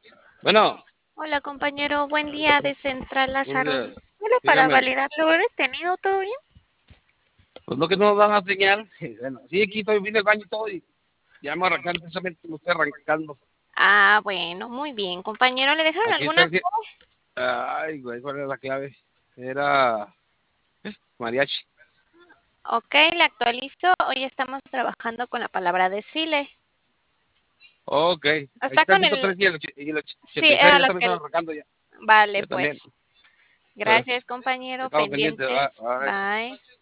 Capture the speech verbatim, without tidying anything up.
Bueno, Hola compañero, buen día de Central buenos Lázaro. días. Hola, para Dígame, validar lo he detenido, ¿todo bien? pues no que no nos dan a señal. Bueno, sí, aquí estoy, vine al baño y todo y ya me arrancan, precisamente me estoy arrancando. Ah, bueno, muy bien. Compañero, ¿le dejaron Aquí está alguna el... que- clave? Ay, güey, ¿cuál era la clave? Era mariachi. Ok, le actualizo. Hoy estamos trabajando con la palabra decile. Ok, ahí Está está el con el... ciento tres y el, och- y el och- Sí, ochenta y seis, era ya lo también que... están arrancando ya. Vale, Yo también. pues. Eh, Gracias, compañero. Estamos pendientes, va, Pendientes. va. Bye.